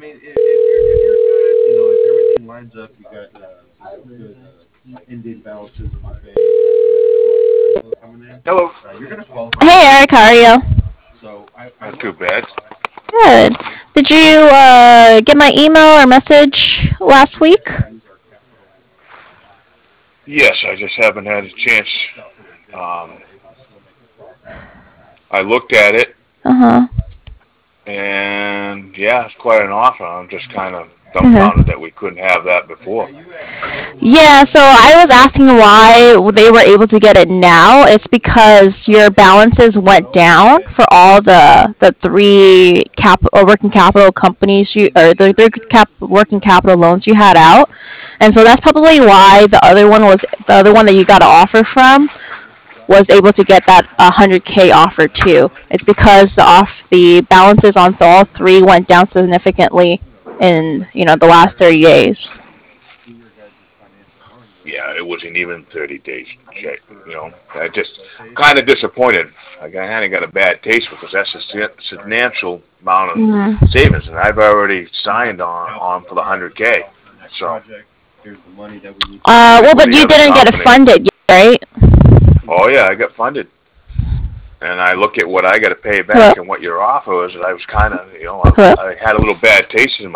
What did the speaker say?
if everything lines up, you got good ending balances in your bank, cash flow coming in, Hello. you're gonna qualify for Hey this. Eric, how are you? So I Not too looked at bad. it. Good. Did you get my email or message last week? Yes, I just haven't had a chance. Um, I looked at it, Uh and yeah, it's quite an offer. I'm just kind of huh. dumbfounded that we couldn't have that before. Yeah, so I was asking why they were able to get it now. It's because your balances went down for all the three working capital companies you or the three working capital loans you had out, and so that's probably why the other one that you got an offer from was able to get that 100K offer too. It's because the balances on all three went down significantly in the last 30 days. Yeah, it wasn't even 30 days. I just kind of disappointed. I kind of got a bad taste because that's a substantial amount of Mhm. savings, and I've already signed on for the 100K. So Well, but everybody you have the didn't get it confidence. funded yet, right? Oh yeah, I got funded. And I look at what I got to pay Hello, back and what your offer was, and I was kind of, hello. I had a little bad taste in